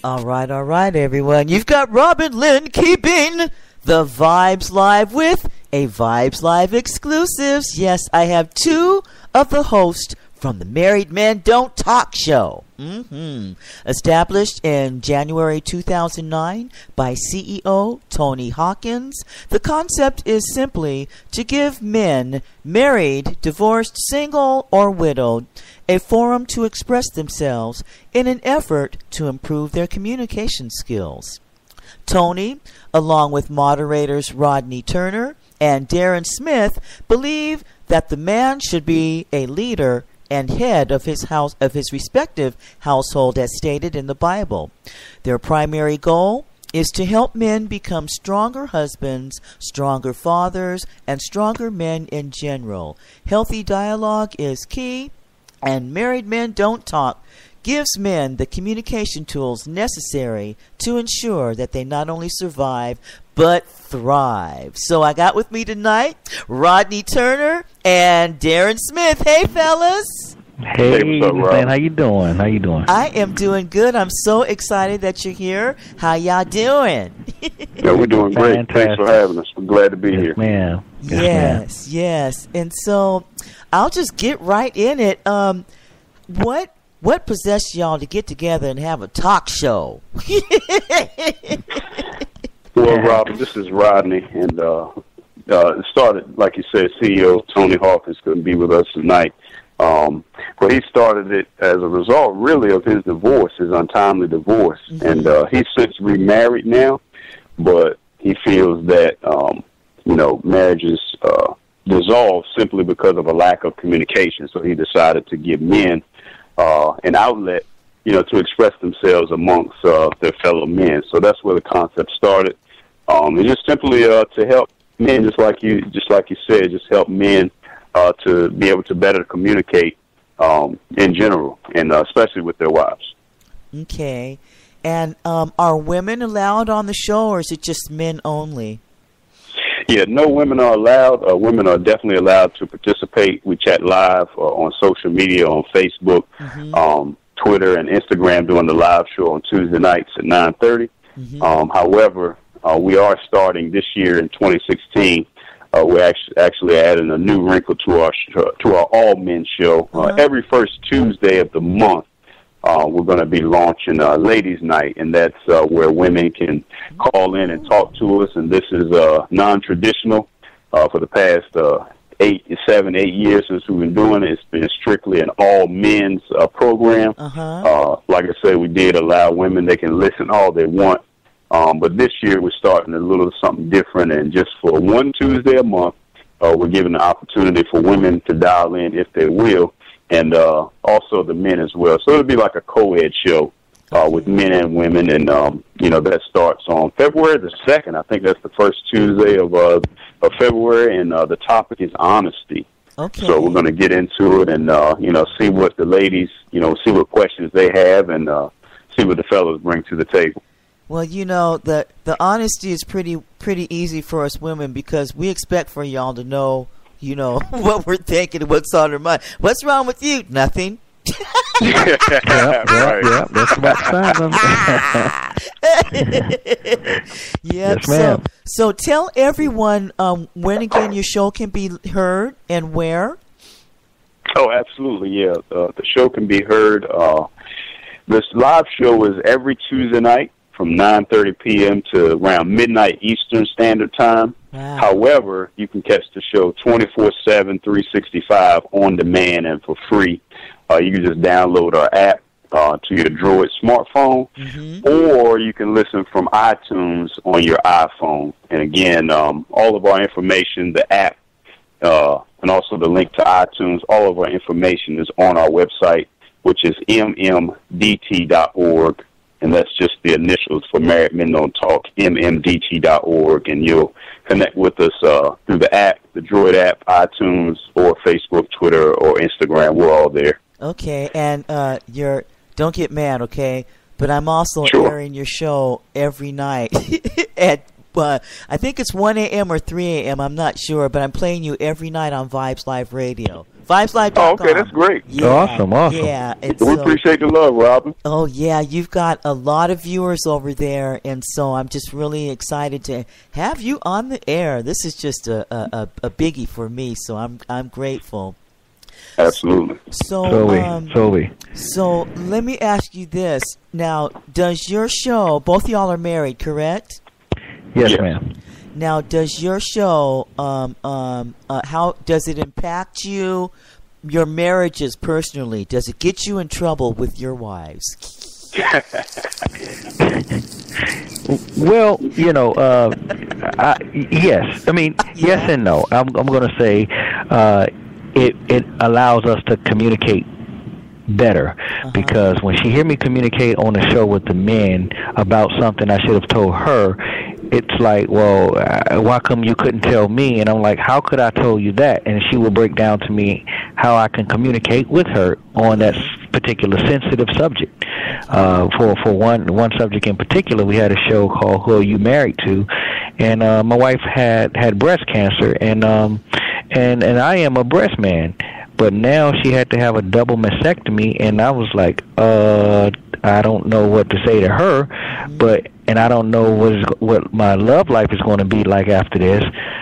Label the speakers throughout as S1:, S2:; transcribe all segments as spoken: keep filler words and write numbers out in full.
S1: All right, all right, everyone. You've got Robin Lynn keeping the Vibes Live with a Vibes Live exclusives. Yes, I have two of the hosts from the Married Men Don't Talk show. Mm-hmm. Established in January two thousand nine by C E O Tony Hawkins, the concept is simply to give men, married, divorced, single, or widowed, a forum to express themselves in an effort to improve their communication skills. Tony, along with moderators Rodney Turner and Darren Smith, believe that the man should be a leader and head of his house of his respective household as stated in the Bible. Their primary goal is to help men become stronger husbands, stronger fathers, and stronger men in general. Healthy dialogue is key, and Married Men Don't Talk gives men the communication tools necessary to ensure that they not only survive but thrive. So I got with me tonight Rodney Turner and Darren Smith. Hey, fellas.
S2: Hey, hey what's up, man? How you doing? How you doing?
S1: I am doing good. I'm so excited that you're here. How y'all doing?
S3: Yeah, we're doing great. Fantastic. Thanks for having us. We're glad to be
S2: yes,
S3: here.
S2: Ma'am.
S1: Yes, yes, yes. And so I'll just get right in it. Um, what what possessed y'all to get together and have a talk show?
S3: Well, Robin, this is Rodney, and uh, uh, it started, like you said, C E O Tony Hawkins couldn't be with us tonight. Um, but he started it as a result, really, of his divorce, his untimely divorce. Mm-hmm. And uh, he's since remarried now, but he feels that, um, you know, marriages uh, dissolve simply because of a lack of communication. So he decided to give men uh, an outlet, you know, to express themselves amongst uh, their fellow men. So that's where the concept started. Um, and just simply uh, to help men, just like you, just like you said, just help men uh, to be able to better communicate um, in general, and uh, especially with their wives.
S1: Okay. And um, are women allowed on the show, or is it just men only?
S3: Yeah, no women are allowed. Uh, women are definitely allowed to participate. We chat live uh, on social media, on Facebook, mm-hmm. um, Twitter, and Instagram during the live show on Tuesday nights at nine thirty. Mm-hmm. Um, however, uh, we are starting this year in twenty sixteen. Uh, we're actually, actually adding a new wrinkle to our sh- to our all men show. Uh, uh-huh. Every first Tuesday of the month, uh, we're going to be launching uh, Ladies' Night, and that's uh, where women can call in and talk to us. And this is uh, non-traditional. Uh, for the past uh, eight, seven, eight years since we've been doing it, it's been strictly an all men's uh, program. Uh-huh. Uh, like I said, we did allow women; they can listen all they want. Um, but this year we're starting a little something different, and just for one Tuesday a month, uh, we're giving the opportunity for women to dial in if they will, and uh, also the men as well. So it'll be like a co-ed show uh, with men and women, and um, you know that starts on February the second. I think that's the first Tuesday of uh, of February, and uh, the topic is honesty.
S1: Okay.
S3: So we're going to get into it, and uh, you know see what the ladies, you know, see what questions they have, and uh, see what the fellas bring to the table.
S1: Well, you know, the the honesty is pretty pretty easy for us women, because we expect for y'all to know, you know, what we're thinking and what's on our mind. What's wrong with you? Nothing.
S2: yeah, yeah, yeah, that's about
S1: yeah.
S2: Yes,
S1: so,
S2: ma'am.
S1: so tell everyone um, when again your show can be heard and where.
S3: Oh, absolutely, yeah. Uh, the show can be heard. Uh, this live show is every Tuesday night from nine thirty p.m. to around midnight Eastern Standard Time. Wow. However, you can catch the show twenty-four seven, three sixty-five on demand and for free. Uh, you can just download our app uh, to your Droid smartphone, mm-hmm. or you can listen from iTunes on your iPhone. And again, um, all of our information, the app, uh, and also the link to iTunes, all of our information is on our website, which is m m d t dot org. And that's just the initials for Married Men Don't Talk, m m d t dot org. And you'll connect with us uh, through the app, the Droid app, iTunes, or Facebook, Twitter, or Instagram. We're all there.
S1: Okay, and uh, you're, don't get mad, okay? But I'm also
S3: sure.
S1: airing your show every night at, uh, I think it's one a.m. or three a.m., I'm not sure, but I'm playing you every night on Vibes Live Radio vibes live dot com.
S3: Oh, okay, that's great.
S1: Yeah,
S2: awesome, awesome.
S1: Yeah,
S3: we so, appreciate the love, Robin.
S1: Oh, yeah, you've got a lot of viewers over there, and so I'm just really excited to have you on the air. This is just a, a, a biggie for me, so I'm I'm grateful.
S3: Absolutely.
S1: So,
S2: so we,
S1: um,
S2: so we.
S1: So let me ask you this. Now, does your show, both y'all are married, correct?
S2: Yes,
S3: yes.
S2: ma'am.
S1: Now, does your show, um, um, uh, how does it impact you, your marriages personally? Does it get you in trouble with your wives?
S2: Well, you know, uh, I, yes. I mean, yeah. yes and no. I'm, I'm going to say uh, it it allows us to communicate better, uh-huh. because when she hear me communicate on the show with the men about something I should have told her, it's like, well, uh, why come you couldn't tell me? And I'm like, how could I tell you that? And she will break down to me how I can communicate with her on that particular sensitive subject. Uh, for for one one subject in particular, we had a show called Who Are You Married To? And uh, my wife had, had breast cancer, and um and and I am a breast man. But now she had to have a double mastectomy, and I was like, uh, I don't know what to say to her, but and I don't know what is, what my love life is going to be like after this.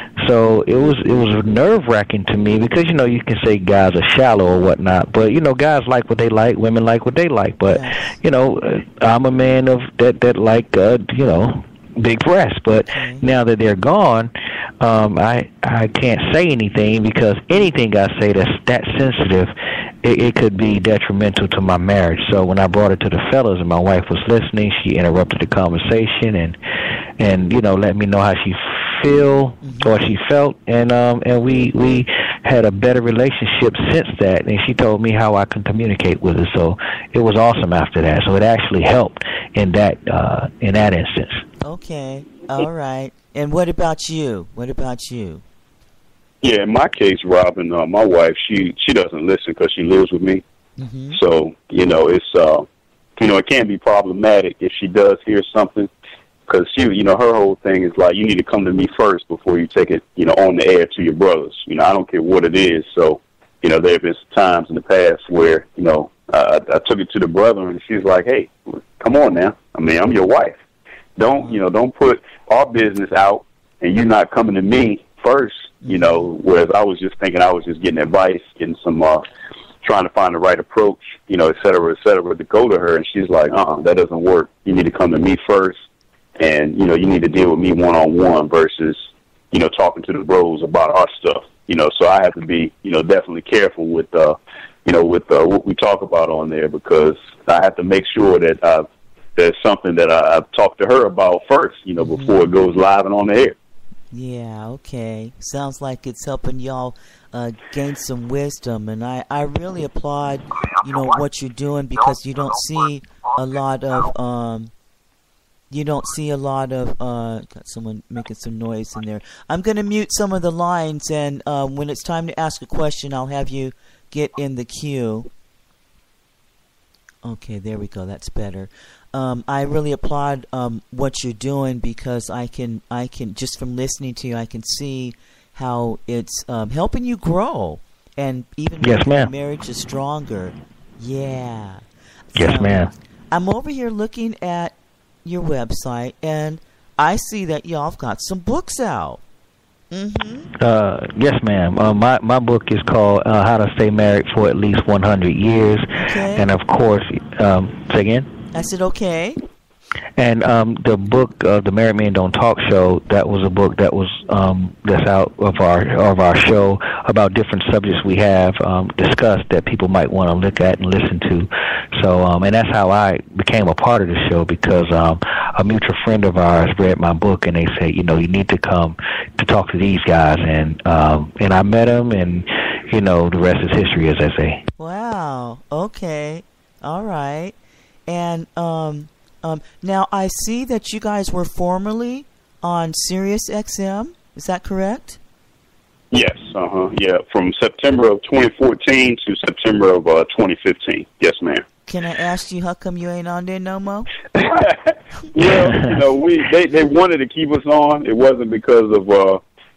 S2: So it was it was nerve wracking to me, because you know you can say guys are shallow or whatnot, but you know guys like what they like, women like what they like. But yes. you know I'm a man of that that like uh, you know big breasts. But okay. now that they're gone, um, I I can't say anything, because anything I say that's that sensitive, it, it could be detrimental to my marriage. So when I brought it to the fellas and my wife was listening, she interrupted the conversation and and you know let me know how she feel mm-hmm. or she felt, and um and we we had a better relationship since that. And she told me how I can communicate with her. So it was awesome after that. So it actually helped in that uh, in that instance.
S1: Okay, all right. And what about you? What about you?
S3: Yeah, in my case, Robin, uh, my wife, she she doesn't listen because she lives with me. Mm-hmm. So you know, it's uh, you know, it can be problematic if she does hear something, because she, you know, her whole thing is like, you need to come to me first before you take it, you know, on the air to your brothers. You know, I don't care what it is. So, you know, there have been times in the past where, you know, uh, I, I took it to the brother, and she's like, hey, come on now. I mean, I'm your wife. Don't, you know, don't put our business out and you're not coming to me first, you know, whereas I was just thinking I was just getting advice, getting some, uh, trying to find the right approach, you know, et cetera, et cetera, to go to her. And she's like, uh-uh, that doesn't work. You need to come to me first. And, you know, you need to deal with me one-on-one versus, you know, talking to the bros about our stuff. You know, so I have to be, you know, definitely careful with, uh, you know, with uh, what we talk about on there, because I have to make sure that I've, there's something that I, I've talked to her about first, you know, before mm-hmm. it goes live and on the air.
S1: Yeah, okay. Sounds like it's helping y'all uh, gain some wisdom. And I, I really applaud, you know, what you're doing, because you don't see a lot of... Um, You don't see a lot of, uh, got someone making some noise in there. I'm going to mute some of the lines, and uh, when it's time to ask a question, I'll have you get in the queue. Okay, there we go. That's better. Um, I really applaud um, what you're doing, because I can, I can, just from listening to you, I can see how it's um, helping you grow, and even
S2: yes,
S1: making
S2: ma'am.
S1: your marriage is stronger. Yeah.
S2: Yes, um, ma'am.
S1: I'm over here looking at your website, and I see that y'all have got some books out. Mm-hmm.
S2: Uh, yes, ma'am. Uh, my my book is called uh, How to Stay Married for at Least one hundred years,
S1: okay.
S2: And of course, um, say again.
S1: I said okay.
S2: And um, the book, uh, the Married Men Don't Talk Show, that was a book that was um, that's out of our of our show about different subjects we have um, discussed that people might want to look at and listen to. So, um, and that's how I became a part of the show, because um, a mutual friend of ours read my book, and they said, you know, you need to come to talk to these guys, and um, and I met them, and you know, the rest is history, as I say.
S1: Wow. Okay. All right. And um. Um, now, I see that you guys were formerly on Sirius X M. Is that correct?
S3: Yes. Uh-huh. Yeah, from September of twenty fourteen to September of uh, twenty fifteen. Yes, ma'am.
S1: Can I ask you how come you ain't on there no more?
S3: Well, you know, we they, they wanted to keep us on. It wasn't because of, uh,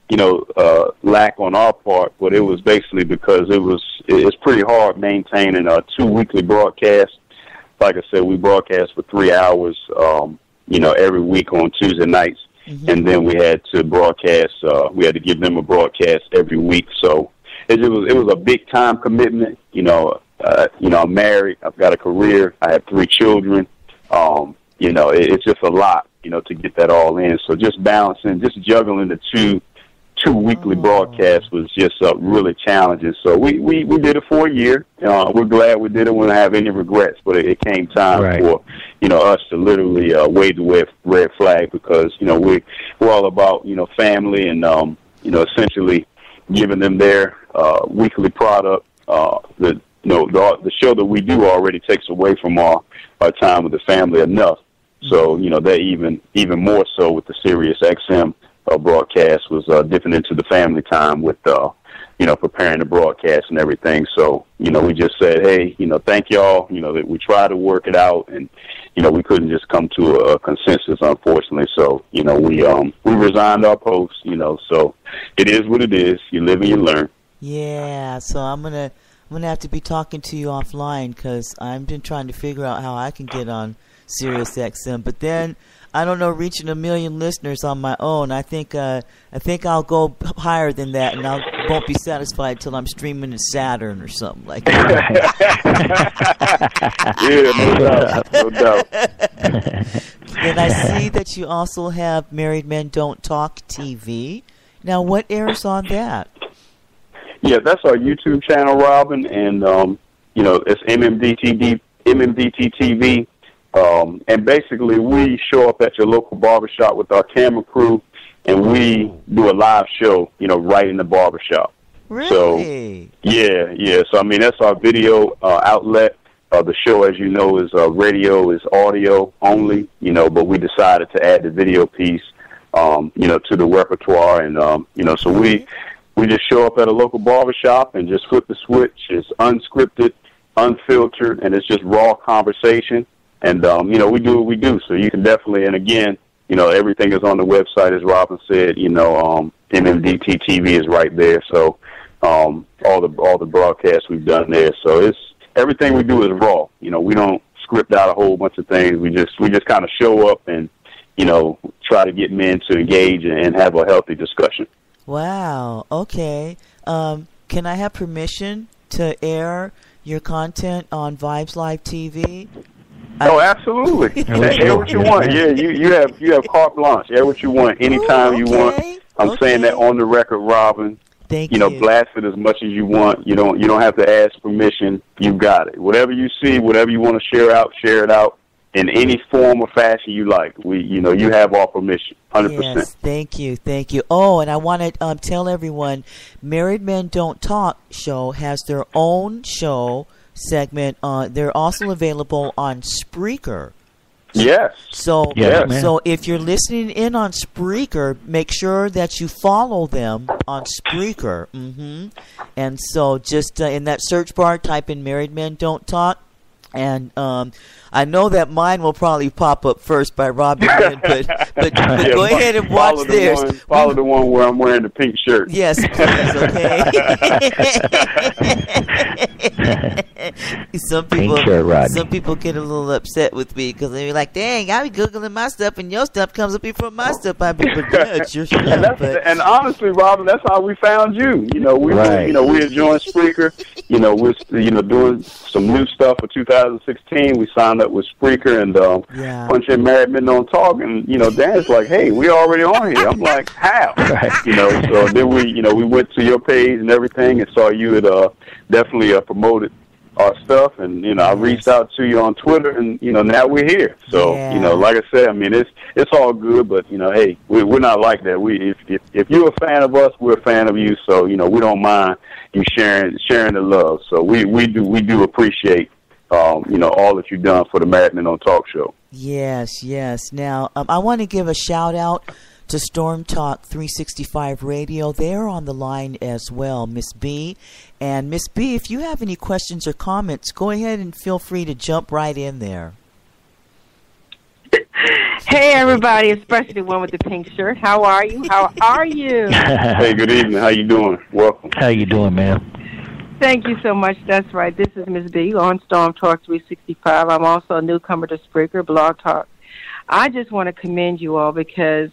S3: you know, uh, lack on our part, but it was basically because it was it's pretty hard maintaining a two weekly broadcast. Like I said, we broadcast for three hours, um, you know, every week on Tuesday nights, mm-hmm. and then we had to broadcast. Uh, we had to give them a broadcast every week, so it, it was it was a big time commitment. You know, uh, you know, I'm married. I've got a career. I have three children. Um, you know, it, it's just a lot, you know, to get that all in. So just balancing, just juggling the two. Two weekly oh. broadcasts was just uh, really challenging. So we, we, we did it for a year. Uh, we're glad we did it. We don't have any regrets, but it, it came time right. for, you know, us to literally uh, wave the red, red flag because, you know, we, we're all about, you know, family and, um, you know, essentially giving them their uh, weekly product. Uh, the, you know, the, the show that we do already takes away from our, our time with the family enough. So, you know, they're even, even more so with the Sirius X M. Uh, broadcast was uh, dipping into the family time with, uh, you know, preparing the broadcast and everything. So, you know, we just said, hey, you know, thank y'all. You know, that we tried to work it out, and you know, we couldn't just come to a, a consensus, unfortunately. So, you know, we um we resigned our post. You know, so it is what it is. You live and you learn.
S1: Yeah. So I'm gonna I'm gonna have to be talking to you offline because I've been trying to figure out how I can get on Sirius X M, but then. I don't know, reaching a million listeners on my own. I think uh, I think I'll go higher than that, and I won't be satisfied till I'm streaming to Saturn or something like that.
S3: Yeah, no doubt, no doubt.
S1: And I see that you also have Married Men Don't Talk T V. Now, what airs on that?
S3: Yeah, that's our YouTube channel, Robin, and um, you know it's M M D T V, M M D T T V. Um, and basically, we show up at your local barbershop with our camera crew, and we do a live show, you know, right in the barbershop.
S1: Really?
S3: So, yeah, yeah. So, I mean, that's our video uh, outlet. Uh, the show, as you know, is uh, radio, is audio only, you know, but we decided to add the video piece, um, you know, to the repertoire. And, um, you know, so we, we just show up at a local barbershop and just flip the switch. It's unscripted, unfiltered, and it's just raw conversation. And, um, you know, we do what we do. So you can definitely, and again, you know, everything is on the website, as Robin said, you know, um, M M D T T V is right there. So um, all the all the broadcasts we've done there. So it's everything we do is raw. You know, we don't script out a whole bunch of things. We just we just kind of show up and, you know, try to get men to engage and have a healthy discussion.
S1: Wow. Okay. Um, can I have permission to air your content on Vibes Live T V?
S3: Oh, absolutely. Air what you want. Yeah, you, you have you have carte blanche. Air what you want anytime Ooh, okay. you want. I'm okay. saying that on the record, Robin.
S1: Thank
S3: you. You know, blast it as much as you want. You don't you don't have to ask permission. You got it. Whatever you see, whatever you want to share out, share it out in any form or fashion you like. We, you know, you have our permission, one hundred percent.
S1: Yes, thank you, thank you. Oh, and I want to um, tell everyone, Married Men Don't Talk show has their own show segment. Uh, they're also available on Spreaker.
S3: Yes.
S1: So,
S3: yes.
S1: so if you're listening in on Spreaker, make sure that you follow them on Spreaker. Mm-hmm. And so, just uh, in that search bar, type in "Married Men Don't Talk," and um, I know that mine will probably pop up first by Robin Lynn, but but, but yeah, go ahead and watch
S3: the
S1: theirs.
S3: One, follow the one where I'm wearing the pink shirt.
S1: Yes, please. Okay. Some people,
S2: shirt,
S1: some people get a little upset with me because they're like, "Dang, I be googling my stuff and your stuff comes up before my stuff." I be, but yeah, it's your stuff.
S3: and,
S1: but.
S3: and honestly, Robin, that's how we found you. You know, we
S2: right.
S3: were, you know we enjoying Spreaker. You know, we're you know doing some new stuff for two thousand sixteen. We signed up with Spreaker and um,
S1: yeah.
S3: punch in Married Men Don't Talk, and you know, Dan's like, "Hey, we already on here." I'm like, "How?"
S2: Right.
S3: You know, so then we you know we went to your page and everything and saw you had uh, definitely uh, promoted our stuff, and you know, I reached out to you on Twitter, and you know, now we're here. So
S1: yeah.
S3: you know, like I said, I mean, it's it's all good, but you know, hey, we, we're not like that. We if, if if you're a fan of us, we're a fan of you. So you know, we don't mind you sharing sharing the love. So we we do we do appreciate um, you know all that you've done for the Married Men Don't Talk show.
S1: Yes, yes. Now um, I want to give a shout out to Storm Talk three sixty-five Radio. They're on the line as well, Miss B. And Miss B, if you have any questions or comments, go ahead and feel free to jump right in there.
S4: Hey, Hey, everybody, especially the one with the pink shirt. How are you? How are you?
S3: Hey, good evening. How you doing? Welcome.
S2: How you doing, ma'am?
S4: Thank you so much. That's right. This is Miz B on Storm Talk three sixty-five. I'm also a newcomer to Spreaker, Blog Talk. I just want to commend you all because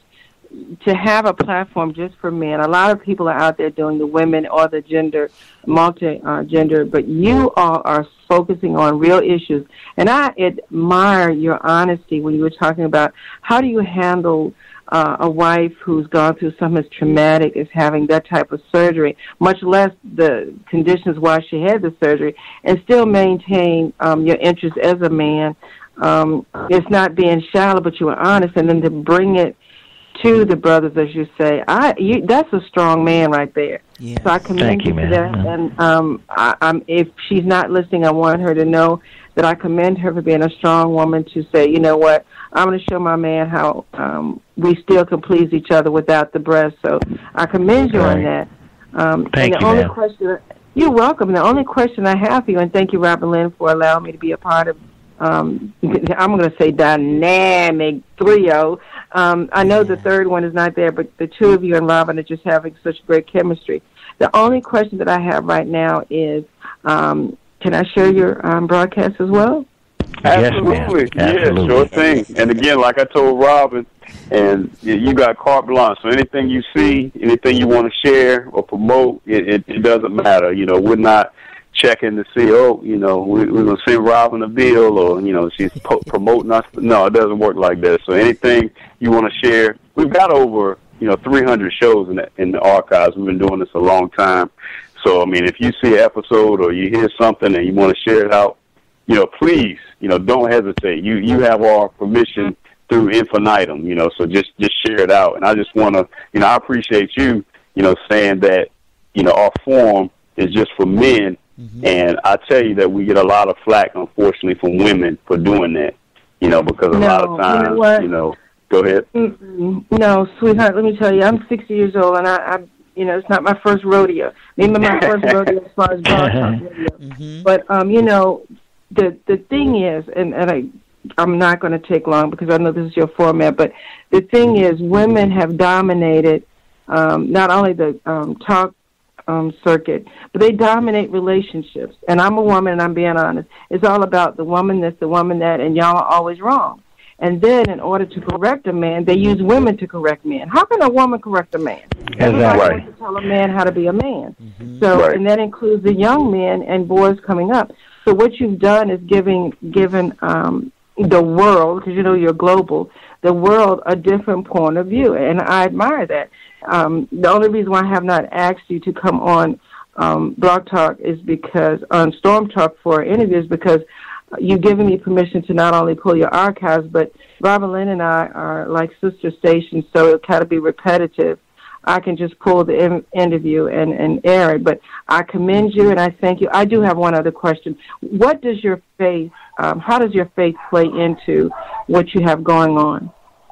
S4: to have a platform just for men, a lot of people are out there doing the women or the gender, multi-gender, but you all are focusing on real issues. And I admire your honesty when you were talking about how do you handle uh, a wife who's gone through something as traumatic as having that type of surgery, much less the conditions why she had the surgery, and still maintain um, your interest as a man. Um, it's not being shallow, but you are honest, and then to bring it to the brothers, as you say, I you, that's a strong man right there.
S1: Yes.
S4: So I commend
S2: Thank
S4: you
S2: you,
S4: for
S2: man.
S4: that. And um, I, I'm, if she's not listening, I want her to know that I commend her for being a strong woman to say, you know what, I'm going to show my man how um, we still can please each other without the breast. So I commend you
S2: Right.
S4: on that. Um,
S2: Thank
S4: and the
S2: you,
S4: only
S2: ma'am.
S4: question, you're welcome. The only question I have for you, and thank you, Robin Lynn, for allowing me to be a part of Um, I'm going to say dynamic trio. Um, I know the third one is not there, but the two of you and Robin are just having such great chemistry. The only question that I have right now is, um, can I share your um, broadcast as well?
S2: Yes,
S3: Absolutely.
S2: ma'am.
S3: Yeah,
S2: Absolutely.
S3: sure thing. And again, like I told Robin, and you got carte blanche. So anything you see, anything you want to share or promote, it, it, it doesn't matter. You know, we're not checking to see, oh, you know, we, we're going to send Robin a bill or, you know, she's po- promoting us. No, it doesn't work like that. So anything you want to share, we've got over, you know, three hundred shows in the, in the archives. We've been doing this a long time. So, I mean, if you see an episode or you hear something and you want to share it out, you know, please, you know, don't hesitate. You you have our permission through infinitum, you know, so just, just share it out. And I just want to, you know, I appreciate you, you know, saying that, you know, our forum is just for men. Mm-hmm. And I tell you that we get a lot of flack, unfortunately, from women for doing that, you know, because a
S4: No,
S3: lot of times,
S4: you know,
S3: you know, go ahead.
S4: Mm-mm. No, sweetheart, let me tell you, I'm sixty years old, and I, I you know, it's not my first rodeo. Maybe my first rodeo as far as blog talk rodeo. Mm-hmm. But, um, you know, the the thing is, and, and I, I'm not going to take long because I know this is your format, but the thing is women have dominated um, not only the um, talk um, circuit, but they dominate relationships. And I'm a woman, and I'm being honest. It's all about the woman this, the woman that, and y'all are always wrong. And then in order to correct a man, they use women to correct men. How can a woman correct a man? Everybody
S3: Right.
S4: wants to tell a man how to be a man.
S1: Mm-hmm.
S4: So,
S3: Right.
S4: and that includes the young men and boys coming up. So what you've done is giving, given um, the world, because you know you're global, the world a different point of view, and I admire that. Um, the only reason why I have not asked you to come on um, Blog Talk is because, on Storm Talk for interviews, because you've given me permission to not only pull your archives, but Robin Lynn and I are like sister stations, so it'll kind of be repetitive. I can just pull the in- interview and, and air it. But I commend you and I thank you. I do have one other question. What does your faith, um, how does your faith play into what you have going on?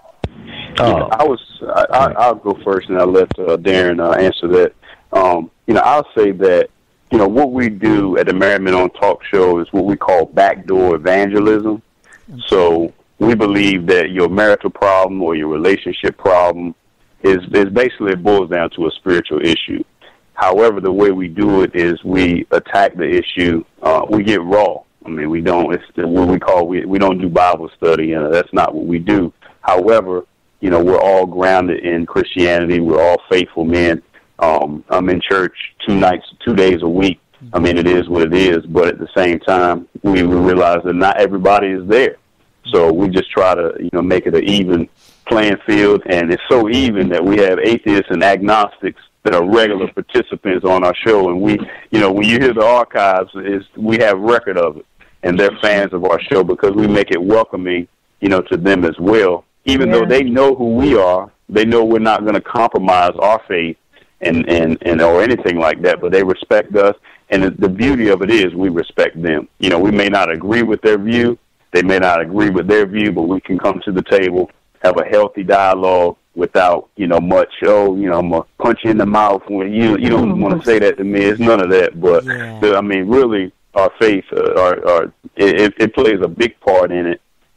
S3: Uh, I was, I, I, I'll go first and I'll let uh, Darren uh, answer that. Um, you know, I'll say that, you know, what we do at the Married Men on Talk show is what we call backdoor evangelism. So we believe that your marital problem or your relationship problem is, is basically, it boils down to a spiritual issue. However, the way we do it is we attack the issue, uh, we get raw. I mean, we don't, it's what we call, we, we don't do Bible study, and that's not what we do. However, you know, we're all grounded in Christianity. We're all faithful men. Um, I'm in church two nights, two days a week. I mean, it is what it is, but at the same time, we, we realize that not everybody is there. So we just try to, you know, make it an even playing field, and it's so even that we have atheists and agnostics that are regular participants on our show, and we, you know, when you hear the archives, is we have record of it, and they're fans of our show because we make it welcoming, you know, to them as well. Even yeah. though they know who we are, they know we're not going to compromise our faith and, and, and or anything like that, but they respect us, and the, the beauty of it is we respect them. You know, we may not agree with their view, they may not agree with their view, but we can come to the table, have a healthy dialogue without, you know, much, oh, you know, I'm going to punch you in the mouth when you you don't want to say that to me. It's none of that. But, yeah. the, I mean, really, our faith, uh, our, our, it, it plays a big part in it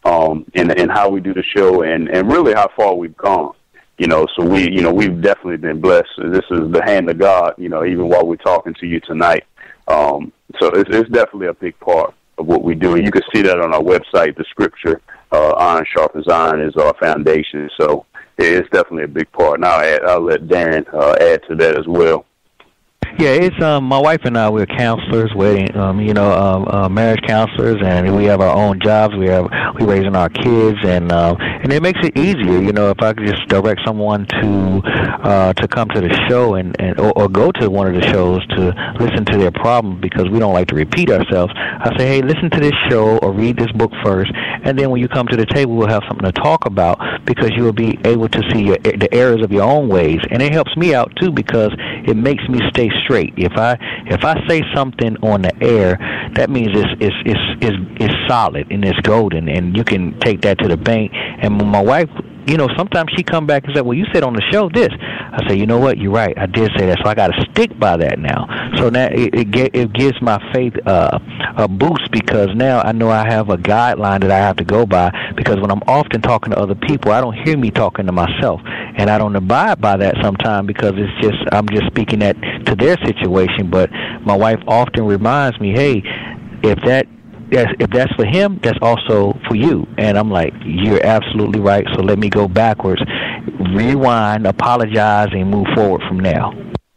S3: um, in, in how we do the show and, and really how far we've gone. You know, so we, you know, we've definitely been blessed. This is the hand of God, you know, even while we're talking to you tonight. Um, so it's, it's definitely a big part of what we do. And you can see that on our website, the scripture, uh, iron sharpens iron is our foundation. So it's definitely a big part. Now I'll, add, I'll let Darren uh, add to that as well.
S2: Yeah, it's um my wife and I. We're counselors, wedding, um, you know, um, uh, marriage counselors, and we have our own jobs. We have we raising our kids, and um, and it makes it easier, you know, if I could just direct someone to uh, to come to the show and, and or, or go to one of the shows to listen to their problem, because we don't like to repeat ourselves. I say, hey, listen to this show or read this book first, and then when you come to the table, we'll have something to talk about, because you will be able to see your, the errors of your own ways, and it helps me out too, because it makes me stay straight. If I if I say something on the air, that means it's it's it's it's, it's solid and it's golden, and you can take that to the bank. And my wife, you know, sometimes she come back and say, well, you said on the show this. I say, you know what, you're right, I did say that, so I got to stick by that now. So now it it, it gives my faith uh, a boost, because now I know I have a guideline that I have to go by, because when I'm often talking to other people, I don't hear me talking to myself, and I don't abide by that sometimes, because it's just, I'm just speaking that to their situation. But my wife often reminds me, hey, if that That's, if that's for him, that's also for you. And I'm like, you're absolutely right, so let me go backwards, rewind, apologize, and move forward from now.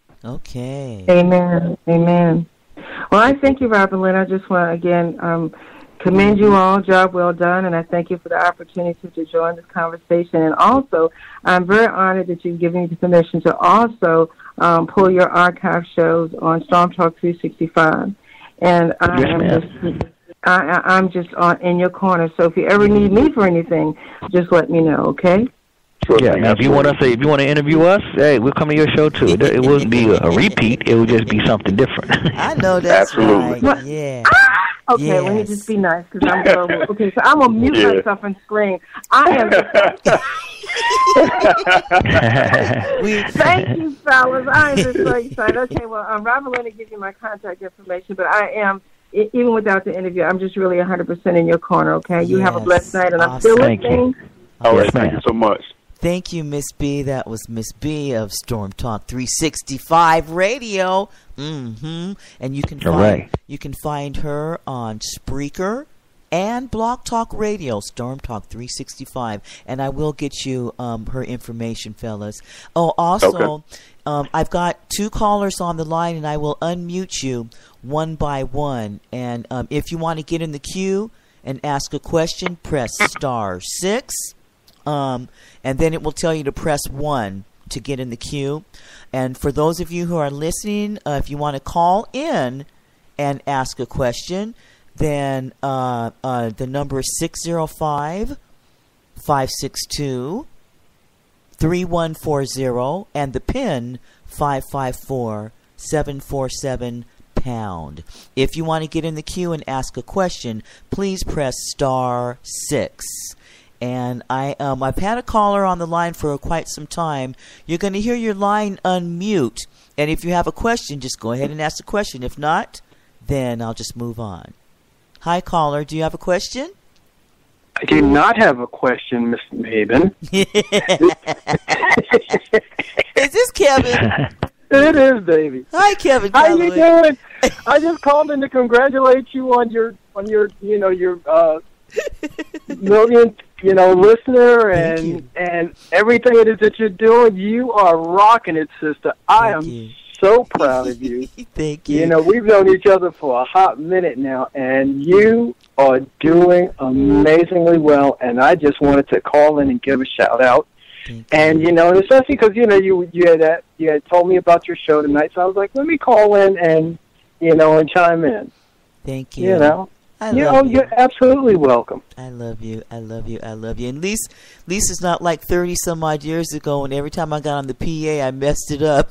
S1: Okay.
S4: Amen. Amen. Well, I thank you, Robin Lynn. I just want to, again, um, commend you all. Job well done. And I thank you for the opportunity to join this conversation. And also, I'm very honored that you've given me the permission to also um, pull your archive shows on Storm Talk three sixty-five. And I
S2: yes,
S4: am
S2: ma'am.
S4: just... I, I'm just on, in your corner. So if you ever need me for anything, just let me know, okay?
S3: Sure
S2: yeah,
S3: thing,
S2: now if you want us, if you want to interview us, hey, we'll come to your show too. It, it wouldn't be a, a repeat; it would just be something different.
S1: I know that's
S3: Absolutely.
S1: right. Yeah.
S4: Ah! Okay,
S1: yes.
S4: let me just be nice, because I'm global. Okay, so I'm gonna mute
S3: Yeah.
S4: myself and scream. I am. Just,
S1: we,
S4: thank you, fellas. I am just so excited. Okay, well, um, Robin Lynn will give you my contact information, but I am. Even without the interview, I'm just really one hundred percent in your corner, okay? You
S1: yes.
S4: have a blessed night, and
S1: awesome.
S4: I'm still
S2: Thank
S4: listening.
S2: you.
S3: All right,
S2: Yes,
S3: thank
S2: ma'am.
S3: you so much.
S1: Thank you, Miss B. That was Miss B of Storm Talk three sixty-five Radio. Mm-hmm. And you can
S2: All
S1: find
S2: right.
S1: you can find her on Spreaker and Blog Talk Radio, Storm Talk three sixty-five. And I will get you um, her information, fellas. Oh, also,
S3: Okay.
S1: um, I've got two callers on the line, and I will unmute you one by one. And um, if you want to get in the queue and ask a question, press star six. Um, and then it will tell you to press one to get in the queue. And for those of you who are listening, uh, if you want to call in and ask a question, then uh, uh, the number is six zero five, five six two, three one four zero and the PIN five five four, seven four seven pound. If you want to get in the queue and ask a question, please press star six. And I, um, I've had a caller on the line for quite some time. You're going to hear your line unmute. And if you have a question, just go ahead and ask the question. If not, then I'll just move on. Hi, caller. Do you have a question?
S5: I do not have a question, Miss Maben.
S1: Is this Kevin?
S5: It is, baby.
S1: Hi, Kevin.
S5: How you
S1: Calloway.
S5: doing? I just called in to congratulate you on your on your you know your uh, millionth you know listener
S1: Thank
S5: and
S1: you.
S5: and everything it is that you're doing. You are rocking it, sister. I
S1: Thank
S5: am
S1: you.
S5: so proud of you.
S1: Thank you.
S5: You know, we've known each other for a hot minute now, and you are doing amazingly well. And I just wanted to call in and give a shout out.
S1: Thank you.
S5: And you know, especially because you know you you had that you had told me about your show tonight, so I was like, let me call in and you know and chime in.
S1: Thank you.
S5: You know,
S1: I
S5: you
S1: love
S5: know,
S1: you.
S5: you're absolutely welcome.
S1: I love you. I love you. I love you. And Lisa, Lisa's not like thirty some odd years ago, and every time I got on the P A, I messed it up.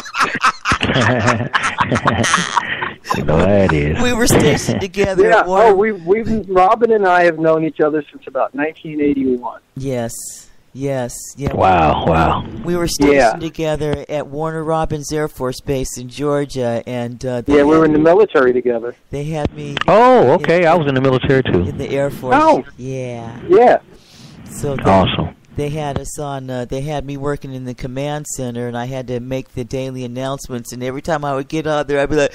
S2: You know how it is.
S1: We were stationed together
S5: Yeah.
S1: at work.
S5: Oh, we we've Robin and I have known each other since about nineteen eighty-one.
S1: Yes. Yes. Yeah.
S2: Wow,
S1: we,
S2: wow.
S1: We were stationed
S5: Yeah.
S1: together at Warner Robins Air Force Base in Georgia, and uh, they
S5: Yeah, we
S1: had,
S5: were in the military together.
S1: They had me.
S2: Oh, okay. I was in the military too.
S1: In the Air Force.
S5: Oh.
S1: Yeah.
S5: Yeah.
S1: So they,
S2: Awesome.
S1: They had us on. Uh, they had me working in the command center, and I had to make the daily announcements. And every time I would get out there, I'd be like,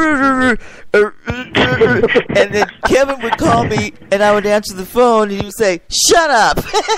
S1: and then Kevin would call me, and I would answer the phone, and he would say, "Shut up."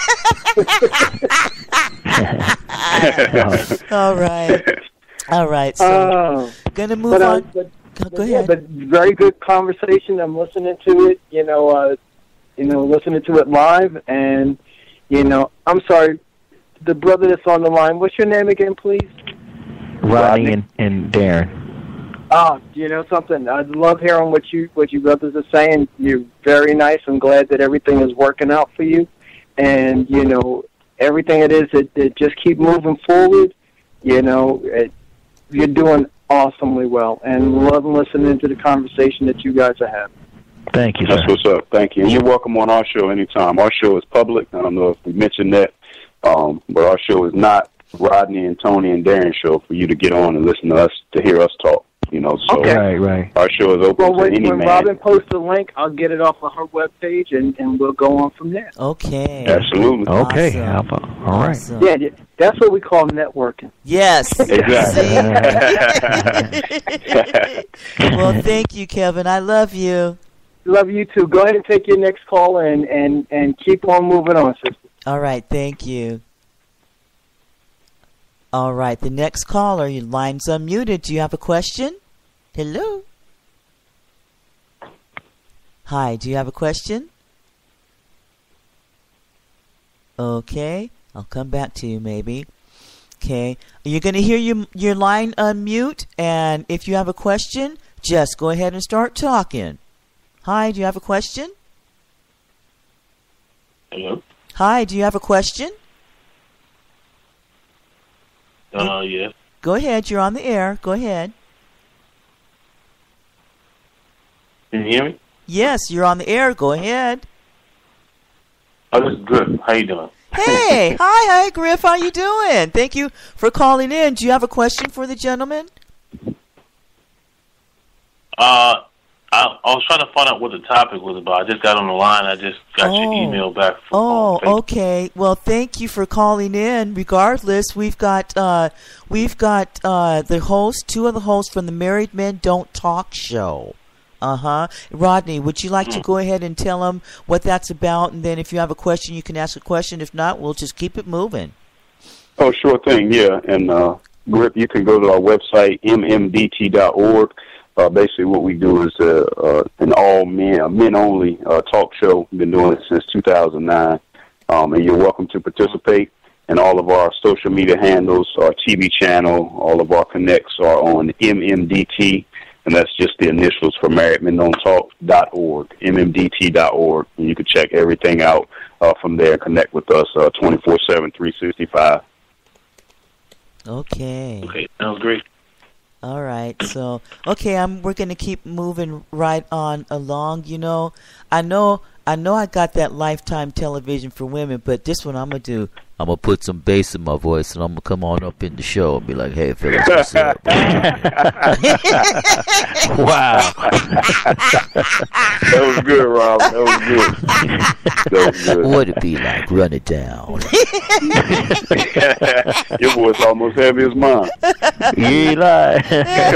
S1: All right, all right. So,
S5: Oh.
S1: gonna move
S5: But, uh,
S1: on.
S5: but,
S1: Go,
S5: but
S1: go
S5: yeah,
S1: ahead.
S5: but very good conversation. I'm listening to it. You know, uh, you know, listening to it live, and you know, I'm sorry, the brother that's on the line. What's your name again, please?
S2: Rodney and, and Darren.
S5: Ah, you know something. I love hearing what you what you brothers are saying. You're very nice. I'm glad that everything is working out for you, and you know everything it is. It, it just keep moving forward. You know, it, you're doing awesomely well, and love listening to the conversation that you guys are having.
S2: Thank you, sir.
S3: That's what's up. Thank you. And you're welcome on our show anytime. Our show is public. I don't know if we mentioned that, um, but our show is not Rodney and Tony and Darren show for you to get on and listen to us, to hear us talk. You know, so
S5: Okay.
S2: Right, right.
S3: our show is open
S5: Well,
S3: to
S5: when,
S3: any
S5: when
S3: man.
S5: Robin posts the link, I'll get it off of her webpage, and, and we'll go on from there.
S1: Okay.
S3: Absolutely.
S2: Okay.
S1: Awesome.
S2: All right.
S1: Awesome.
S5: Yeah, yeah, that's what we call networking.
S1: Yes.
S3: Exactly.
S1: Well, thank you, Kevin. I love you.
S5: Love you too. Go ahead and take your next call and, and, and keep on moving on, sister.
S1: All right. Thank you. All right. The next caller, your line's unmuted. Do you have a question? Hello. Hi. Do you have a question? Okay. I'll come back to you maybe. Okay. You're going to hear your, your line unmute, and if you have a question, just go ahead and start talking. Hi, do you have a question?
S6: Hello?
S1: Hi, do you have a question?
S6: Uh, yes.
S1: Go ahead, you're on the air. Go ahead.
S6: Can you hear me?
S1: Yes, you're on the air. Go ahead.
S6: Oh, this is good. How you doing?
S1: Hey, hi, hi, Griff. How you doing? Thank you for calling in. Do you have a question for the gentleman?
S6: Uh, I, I was trying to find out what the topic was about. I just got on the line. I just got
S1: Oh.
S6: your email back. From,
S1: Oh,
S6: um, Facebook.
S1: okay. Well, thank you for calling in. Regardless, we've got uh, we've got uh, the host, two of the hosts from the Married Men Don't Talk show. Uh huh. Rodney, would you like to go ahead and tell them what that's about, and then if you have a question, you can ask a question. If not, we'll just keep it moving.
S3: Oh, sure thing, yeah. And, uh, Grip, you can go to our website, m m d t dot org. Uh, basically, what we do is uh, uh, an all-men, uh, men-only uh, talk show. We've been doing it since two thousand nine. Um, and you're welcome to participate. And all of our social media handles, our T V channel, all of our connects are on M M D T. And that's just the initials for married men don't talk dot org, m m d t dot org. And you can check everything out uh, from there and connect with us uh, twenty-four seven, three sixty-five.
S1: Okay.
S6: Okay, sounds great.
S1: All right. So, okay, I'm we're going to keep moving right on along, you know. I know I know I got that Lifetime television for women, but this one I'm going to do. I'm going to put some bass in my voice, and I'm going to come on up in the show and be like, "Hey, fellas, what's up?"
S2: Wow.
S3: That was good, Rob. That was good. That was good.
S1: What'd it be like? Run it down.
S3: Your voice almost heavy as mine.
S2: You ain't lying.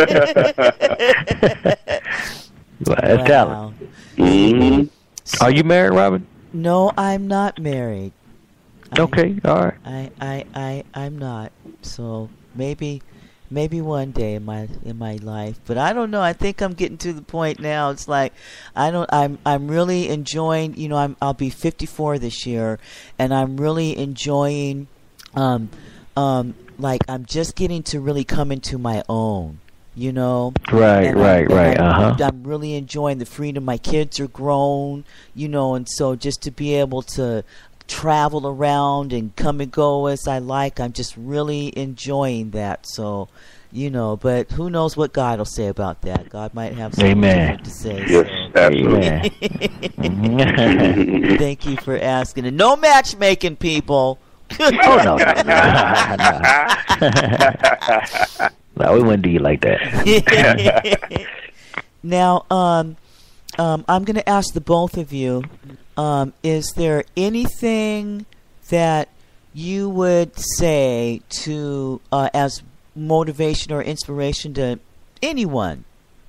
S2: That's talent.
S1: Wow.
S3: Mm-hmm.
S2: Are you married, Robin?
S1: No, I'm not married. I-
S2: Okay, all right.
S1: I, I, I, I'm not. So maybe, maybe one day in my in my life, but I don't know. I think I'm getting to the point now. It's like I don't. I'm I'm really enjoying. You know, I'm I'll be fifty-four this year, and I'm really enjoying. Um, um, like I'm just getting to really come into my own. You know,
S2: Right,
S1: and
S2: right,
S1: I'm,
S2: right.
S1: and I'm,
S2: Uh huh.
S1: I'm really enjoying the freedom. My kids are grown, you know, and so just to be able to travel around and come and go as I like, I'm just really enjoying that. So, you know, but who knows what God will say about that? God might have something
S2: Amen.
S1: different to say.
S3: Yes,
S1: so.
S3: absolutely.
S2: Amen.
S1: Thank you for asking. And no matchmaking, people.
S2: Oh no, no, no. No, we wouldn't do you like that.
S1: Now, um, um, I'm going to ask the both of you: um, is there anything that you would say to uh, as motivation or inspiration to anyone,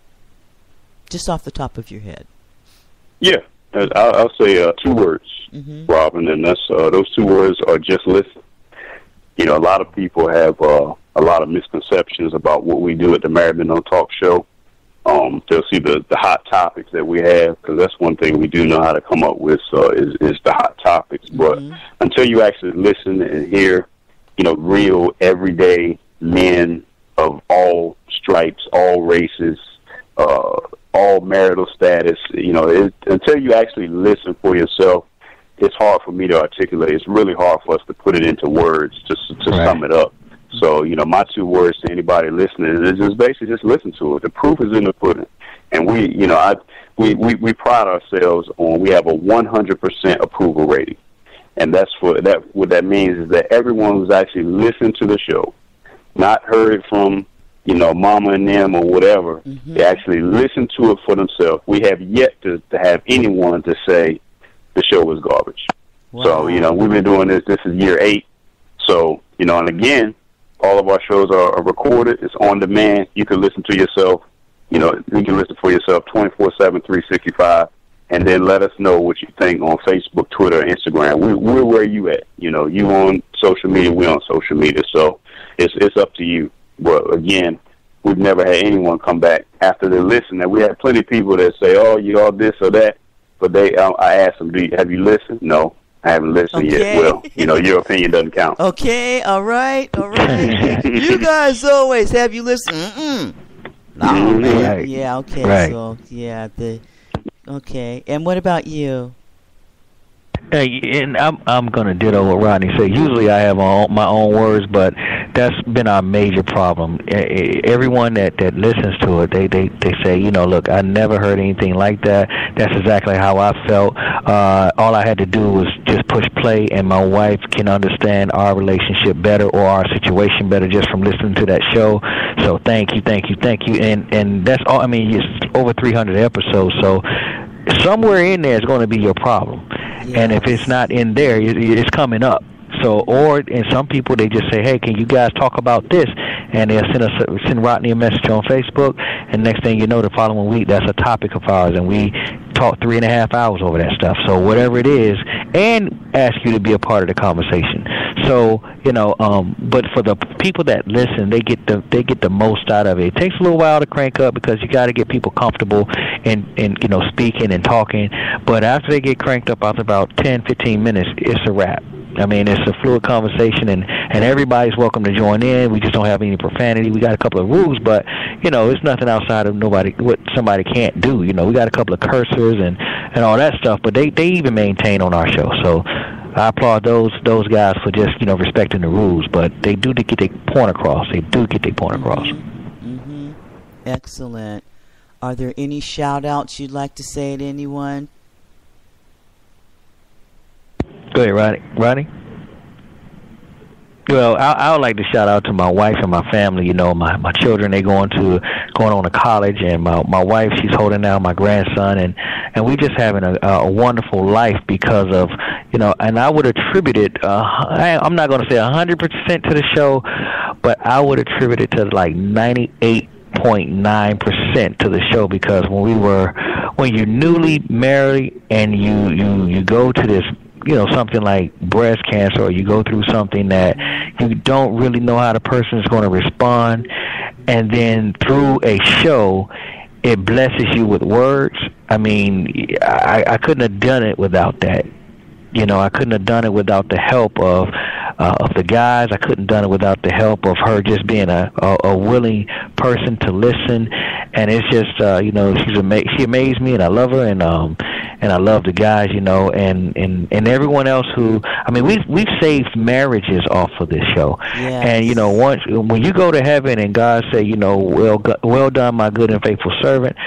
S1: just off the top of your head?
S3: Yeah, I'll, I'll say uh, two words, mm-hmm. Robin, and that's uh, those two words are just listen. You know, a lot of people have uh, a lot of misconceptions about what we do at the Married Men Don't Talk show. Um, they'll see the, the hot topics that we have, because that's one thing we do know how to come up with uh, is, is the hot topics. Mm-hmm. But until you actually listen and hear, you know, real everyday men of all stripes, all races, uh, all marital status, you know, it, until you actually listen for yourself, it's hard for me to articulate. It's really hard for us to put it into words to, to right. sum it up. So, you know, my two words to anybody listening is just basically just listen to it. The proof is in the pudding. And we, you know, I, we, we, we pride ourselves on, we have a one hundred percent approval rating. And that's for that. What that means is that everyone who's actually listened to the show, not heard from, you know, mama and them or whatever, mm-hmm. they actually listen to it for themselves. We have yet to, to have anyone to say the show was garbage. Wow. So, you know, we've been doing this. This is year eight. So, you know, and again, all of our shows are, are recorded. It's on demand. You can listen to yourself. You know, you can listen for yourself twenty-four seven, three sixty-five, and then let us know what you think on Facebook, Twitter, Instagram. We, we're where you at. You know, you on social media, we're on social media. So it's it's up to you. But again, we've never had anyone come back after they listen. And we have plenty of people that say, "Oh, you all this or that," but they, I, I ask them, "Do you, have you listened?" No. I haven't listened okay. yet. Well, you know, your opinion doesn't count.
S1: Okay, all right, all right. You guys always have you listened. Mm-mm. No, mm-hmm. man. Right. Yeah, okay. Right. So, yeah, the okay. And what about you?
S2: Hey, and I'm I'm gonna ditto what Rodney said. Usually, I have my own, my own words, but that's been our major problem. Everyone that, that listens to it, they, they, they say, you know, look, I never heard anything like that. That's exactly how I felt. Uh, all I had to do was just push play, and my wife can understand our relationship better or our situation better just from listening to that show. So thank you, thank you, thank you. And and that's all. I mean, it's over three hundred episodes, so somewhere in there is going to be your problem. Yes. And if it's not in there, it's coming up. So, or and some people, they just say, "Hey, can you guys talk about this?" And they'll send us send Rodney a message on Facebook, and next thing you know, the following week, that's a topic of ours, and we talk three and a half hours over that stuff. So whatever it is, and ask you to be a part of the conversation. So you know, um, but for the people that listen, they get the they get the most out of it. It takes a little while to crank up because you got to get people comfortable in in you know speaking and talking. But after they get cranked up, after about ten, fifteen minutes, it's a wrap. I mean, it's a fluid conversation, and, and everybody's welcome to join in. We just don't have any profanity. We got a couple of rules, but, you know, it's nothing outside of nobody what somebody can't do. You know, we got a couple of cursors and, and all that stuff, but they, they even maintain on our show. So I applaud those those guys for just, you know, respecting the rules, but they do get their point across. They do get their point across.
S1: Mm-hmm. Mm-hmm. Excellent. Are there any shout-outs you'd like to say to anyone?
S2: Go ahead, Rodney. Rodney? Well, I, I would like to shout out to my wife and my family. You know, my, my children, they going to going on to college, and my my wife, she's holding down my grandson, and and we just having a, a wonderful life because of, you know, and I would attribute it. Uh, I, I'm not going to say one hundred percent to the show, but I would attribute it to like ninety-eight point nine percent to the show, because when we were when you're newly married and you you you go to this, you know, something like breast cancer, or you go through something that you don't really know how the person is going to respond, and then through a show, it blesses you with words. I mean, I, I couldn't have done it without that. You know, I couldn't have done it without the help of uh, of the guys. I couldn't have done it without the help of her just being a, a, a willing person to listen. And it's just, uh, you know, she's ama- she amazed me, and I love her, and um, and I love the guys, you know, and, and, and everyone else who, I mean, we've we've saved marriages off of this show.
S1: Yes.
S2: And you know, once when you go to heaven and God say, you know, well well done, my good and faithful servant,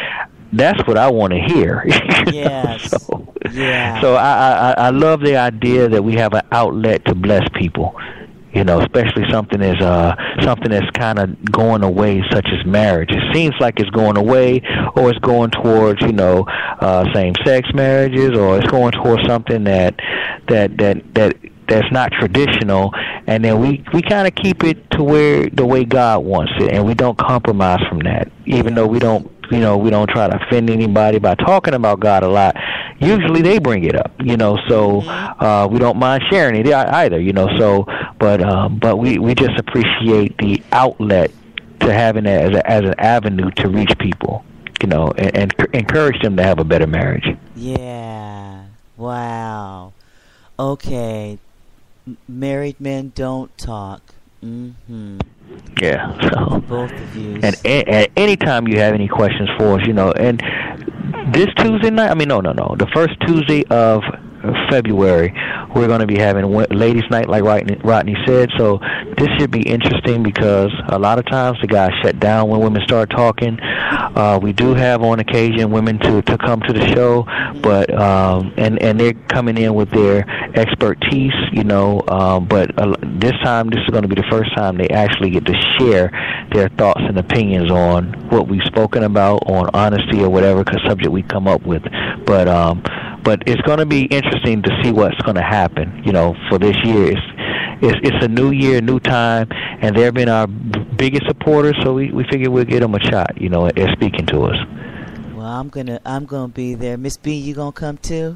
S2: that's what I want to hear.
S1: Yes.
S2: so,
S1: yeah.
S2: So I, I I love the idea that we have an outlet to bless people. You know, especially something as uh something that's kind of going away, such as marriage. It seems like it's going away, or it's going towards, you know, uh, same-sex marriages, or it's going towards something that that that that that's not traditional. And then we we kind of keep it to where the way God wants it, and we don't compromise from that, even though we don't. You know, we don't try to offend anybody by talking about God a lot. Usually they bring it up, you know, so uh, we don't mind sharing it either, you know. So, but um, but we, we just appreciate the outlet to having it as, a, as an avenue to reach people, you know, and, and encourage them to have a better marriage.
S1: Yeah. Wow. Okay. M- married men don't talk. Mm-hmm.
S2: Yeah. So
S1: both of you.
S2: And a- a- anytime you have any questions for us, you know, and this Tuesday night, I mean, no, no, no, the first Tuesday of February, we're going to be having Ladies' Night, like Rodney said. So this should be interesting because a lot of times the guys shut down when women start talking. Uh, we do have on occasion women to, to come to the show, but um, and and they're coming in with their expertise, you know. Uh, but uh, this time, this is going to be the first time they actually get to share their thoughts and opinions on what we've spoken about, on honesty or whatever subject we come up with. But um, but it's going to be interesting to see what's going to happen, you know, for this year. It's, it's, it's a new year, new time, and they've been our b- biggest supporters, so we, we figured we'd give them a shot, you know, at, at speaking to us.
S1: Well, I'm going to I'm gonna be there. Miss B, you going to come too?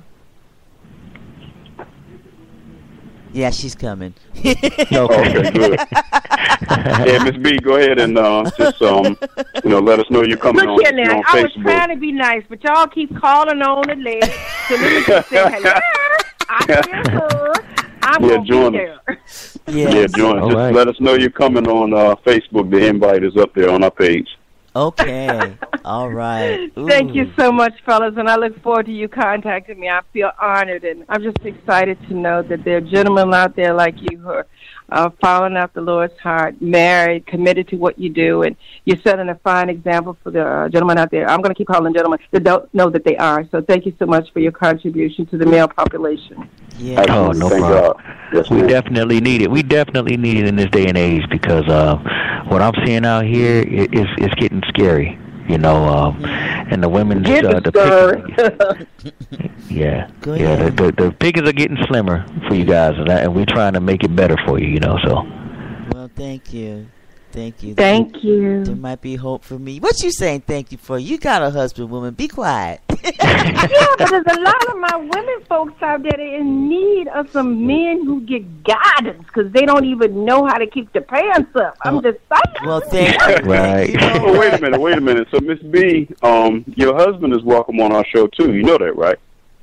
S1: Yeah, she's coming.
S3: Okay, good. Yeah, Miss B, go ahead and uh, just um, you know, let us know you're coming
S4: Look
S3: on,
S4: here now,
S3: on
S4: I
S3: Facebook.
S4: was trying to be nice, but y'all keep calling on the lady. So let me just say hello. I hear her. I'm
S3: Yeah,
S4: gonna
S3: join
S4: be
S3: us.
S4: there.
S1: Yes.
S3: Yeah, join us.
S2: All
S3: Just
S2: right.
S3: let us know you're coming on uh, Facebook. The invite is up there on our page.
S1: Okay. All right.
S4: Thank
S1: Ooh.
S4: you so much, fellas, and I look forward to you contacting me. I feel honored, and I'm just excited to know that there are gentlemen out there like you who are uh, following out the Lord's heart, married, committed to what you do, and you're setting a fine example for the uh, gentlemen out there. I'm going to keep calling gentlemen that don't know that they are. So thank you so much for your contribution to the male population.
S1: Yeah.
S2: Oh, no
S3: Thank
S2: problem.
S3: God. Yes,
S2: We
S3: ma'am.
S2: definitely need it. We definitely need it in this day and age because uh, what I'm seeing out here is is it's getting scary, you know. Um, and the women's
S5: Get
S2: uh,
S5: the
S2: the pickings, yeah,
S1: Go
S2: yeah,
S1: ahead.
S2: the, the the pickings are getting slimmer for you guys, and, that, and we're trying to make it better for you, you know. So
S1: Well, thank you. Thank you.
S4: Thank you.
S1: There might be hope for me. What you saying thank you for? You got a husband, woman. Be quiet.
S4: Yeah, but there's a lot of my women folks out there that are in need of some men who get guidance because they don't even know how to keep their pants up. I'm just saying.
S1: Well, thank you.
S2: Right.
S1: You know
S3: Oh, wait
S1: what?
S3: a minute, wait a minute. So, Miss B, um, your husband is welcome on our show too. You know that, right?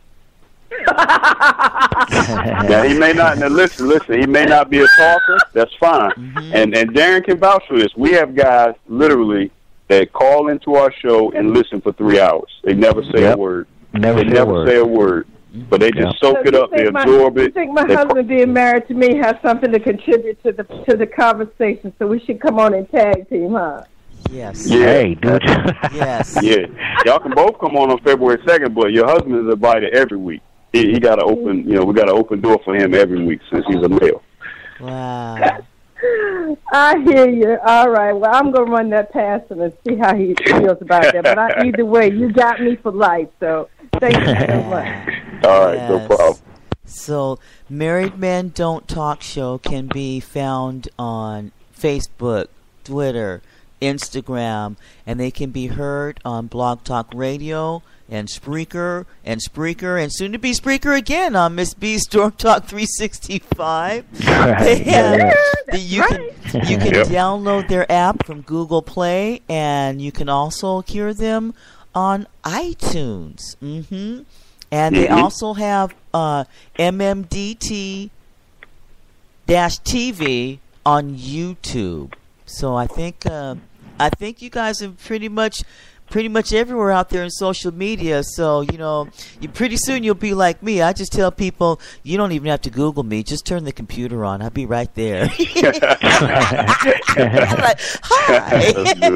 S3: Now he may not. Now listen, listen. He may not be a talker. That's fine.
S1: Mm-hmm.
S3: And and Darren can vouch for this. We have guys literally that call into our show and listen for three hours. They never say
S2: Yep.
S3: a word.
S2: never
S3: They
S2: say a
S3: never
S2: word.
S3: say a word. But they just
S2: Yep.
S3: soak it
S4: you
S3: up. They
S4: think my-
S3: absorb
S4: You
S3: it.
S4: think my
S3: They-
S4: husband being married to me has something to contribute to the to the conversation? So we should come on and tag team, huh?
S1: Yes.
S3: Yeah.
S2: Hey, dude.
S1: Yes.
S3: Yeah, y'all can both come on on February second, but your husband is invited every week. He, he got to open, you know, we got an open door for him every week since he's a male.
S1: Wow.
S4: I hear you. All right. Well, I'm gonna run that past him and see how he feels about that. But I, either way, you got me for life. So thank you so much.
S3: All right, no
S1: Yes.
S3: problem.
S1: So, Married Men Don't Talk Show can be found on Facebook, Twitter, Instagram, and they can be heard on Blog Talk Radio and Spreaker and Spreaker and soon to be Spreaker again on Miss B Storm Talk three sixty-five. They have, the, you can you can
S3: Yep.
S1: download their app from Google Play, and you can also hear them on iTunes. Mm-hmm. And they
S3: Mhm.
S1: also have uh, M M D T T V on YouTube. So I think uh, I think you guys have pretty much pretty much everywhere out there in social media. So, you know, you pretty soon you'll be like me. I just tell people, you don't even have to Google me. Just turn the computer on. I'll be right there. Like, hi.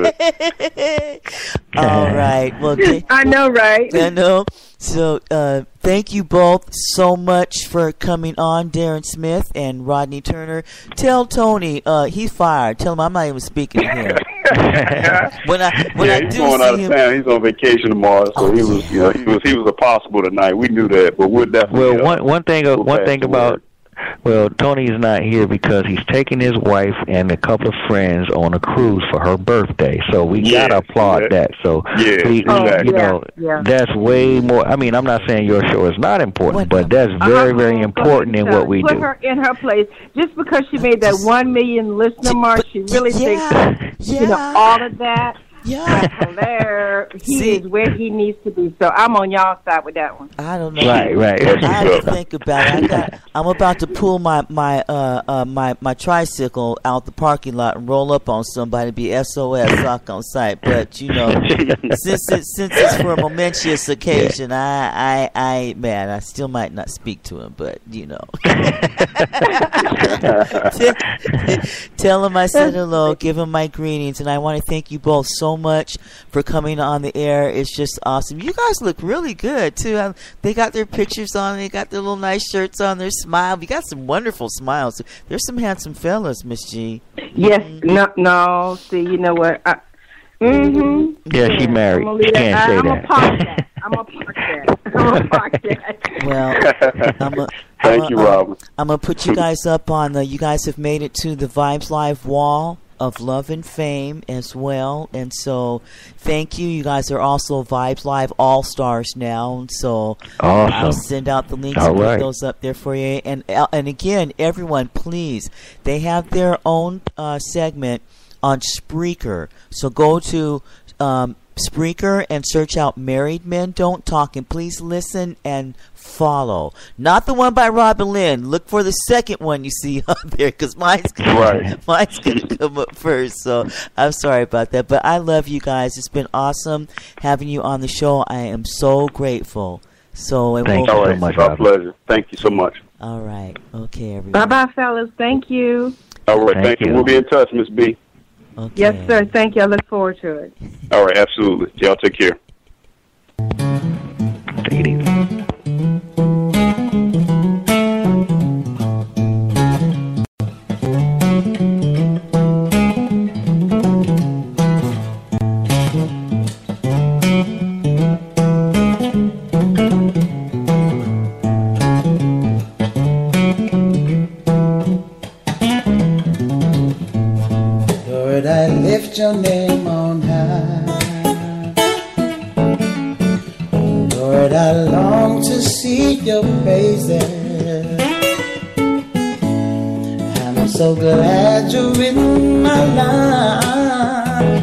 S1: All right. Well, th-
S4: I know, right?
S1: I know. So, uh, thank you both so much for coming on, Darren Smith and Rodney Turner. Tell Tony, uh, he's fired. Tell him I'm not even speaking to him. when I when
S3: yeah,
S1: I
S3: he's
S1: do
S3: going
S1: see
S3: out of
S1: him,
S3: town. He's on vacation tomorrow, so he was, you know, he was he was a possible tonight. We knew that, but we're definitely.
S2: Well, one one thing
S3: we'll
S2: one
S3: pass
S2: thing
S3: the
S2: about
S3: word.
S2: well, Tony's not here because he's taking his wife and a couple of friends on a cruise for her birthday. So we
S3: Yeah,
S2: gotta applaud
S3: yeah.
S2: that. So
S3: Yeah,
S2: we,
S3: exactly.
S2: you know,
S4: Yeah, yeah.
S2: that's way more. I mean, I'm not saying your show is not important,
S1: What?
S2: but that's very,
S4: Uh-huh.
S2: very important in what we
S4: Put
S2: do.
S4: her in her place. Just because she made that one million listener mark, she really
S1: yeah,
S4: thinks that,
S1: yeah,
S4: you know, all of that.
S1: yeah.
S4: Hilarious. He
S1: See?
S4: is where he needs to be. So I'm on y'all's side with that one.
S1: I don't know.
S2: Right, right.
S3: That's
S1: I have
S3: what's
S1: to
S3: up.
S1: think about it. I got, I'm about to pull my my uh, uh my my tricycle out the parking lot and roll up on somebody, be S O S sock on sight. But you know, since it's since it's for a momentous occasion, I I I man, I still might not speak to him, but you know, tell him I said hello, give him my greetings, and I want to thank you both so much for coming on the air. It's just awesome. You guys look really good too. Um, they got their pictures on. They got their little nice shirts on. Their smile. You got some wonderful smiles. There's some handsome fellas, Miss G.
S4: Yes. No. No. See, you know what? I, mm-hmm.
S2: Yeah, she married.
S4: I'm gonna leave
S2: She can't
S4: that.
S2: say
S4: I, I'm
S2: that.
S4: gonna park that. I'm gonna park that. I'm gonna park that.
S1: Well, I'm a,
S3: Thank
S1: I'm
S3: you,
S1: a,
S3: Robin.
S1: I'm gonna put you guys up on the. You guys have made it to the Vibes Live wall of love and fame as well, and so thank you. You guys are also Vibes Live All Stars now, and so
S2: Awesome.
S1: I'll send out the links
S2: All
S1: and put
S2: right.
S1: those up there for you. And uh, and again, everyone, please, they have their own uh, segment on Spreaker, so go to um, Spreaker and search out Married Men Don't Talk, and please listen and follow. Not the one by Robin Lynn. Look for the second one you see on there, because mine's gonna,
S3: Right.
S1: mine's gonna come up first. So I'm sorry about that, but I love you guys. It's been awesome having you on the show. I am so grateful. So and
S2: Thank
S1: we'll-
S2: you
S3: All
S2: so
S3: right,
S2: much,
S3: our
S2: Robin.
S3: pleasure. Thank you so much.
S1: all right, okay, everyone.
S4: Bye, bye, fellas. Thank you.
S3: All right,
S2: Thank
S3: thank, you.
S2: you.
S3: We'll be in touch, Miss B.
S1: Okay.
S4: Yes, sir. Thank you. I look forward to it.
S3: All right, absolutely. Y'all take care.
S2: Take it easy.
S7: Lord, I lift your name on high. Lord, I long to see your praises. I'm so glad you're in my life.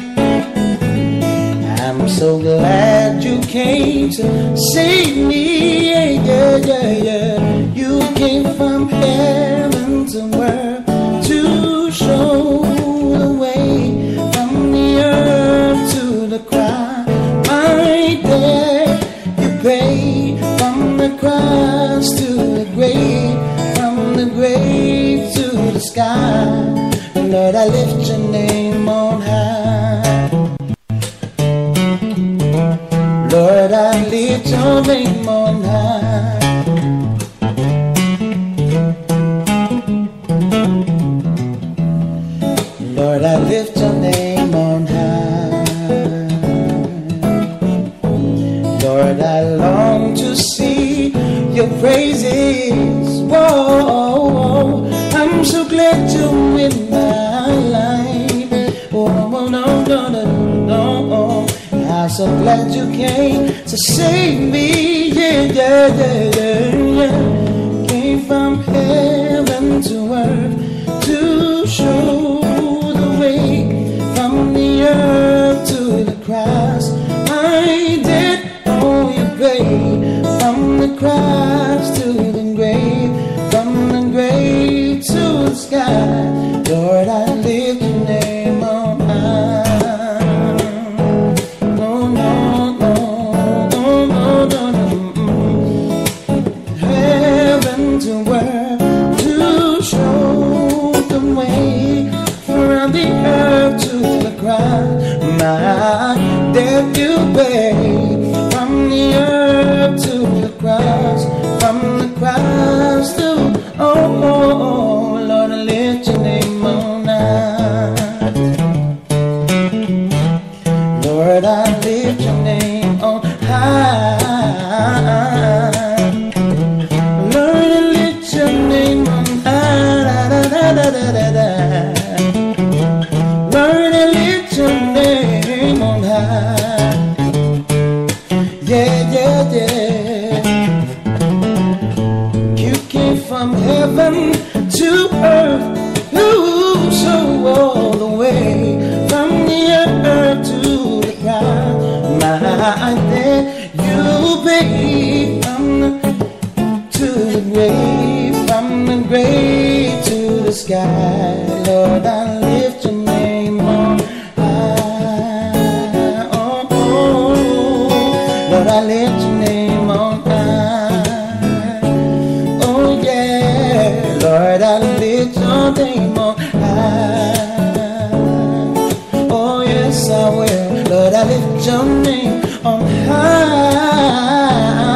S7: I'm so glad you came to save me. Yeah, yeah, yeah, yeah. You came from heaven to earth to show the way from the earth to the cross. My debt you paid from the cross to the grave, from the grave to the sky. Lord, I lift your name on high. Lord, I lift your name on high. Lord, I lift your name on high. Lord, I long to see your praises. Whoa, I'm so glad you're in my life. Oh, no, no, no, no. I'm so glad you came to save me. Yeah, yeah, yeah, yeah, yeah. Came from heaven to earth to show the way from the earth to the cross. I did all you paid from the cross to the grave, from the grave to the sky. Lord, I lift your name on high. showed the way from the earth to the ground. My death you paid from the earth to the cross, from the cross to oh, oh, oh Lord, I lift your name on high. Lord, I lift your name on high. Lord, I lift your name on high. Da, da, da, da, da, da. Lord, I lift your name on high. Yeah, yeah, yeah. You came from heaven to earth, ooh, so all the way from the earth to the ground. My debt you paid from the, to the grave, from the grave to the sky. Lord, I lift your name on high. Oh, oh, Lord, I lift your name on high. Oh, yeah, Lord, I lift your name on high. Oh, yes, I will. Lord, I lift your name on high.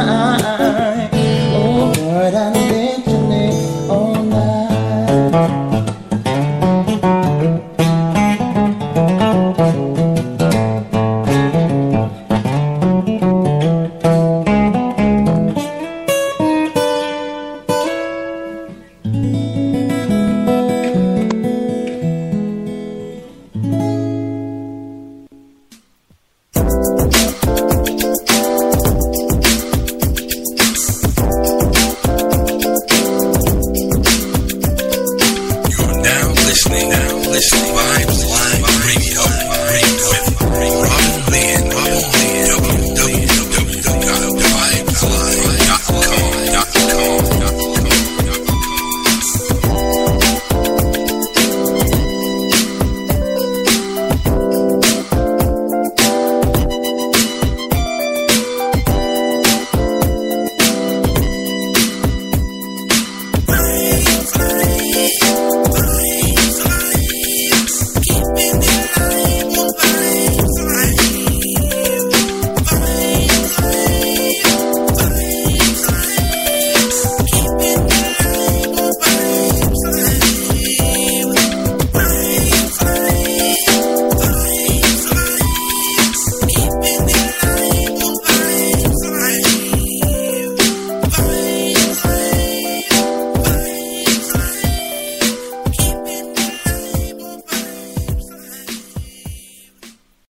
S7: Oh, Lord, I lift your name on high.
S8: Listening, now listening, Vibes Live Radio, with Robin Lynn.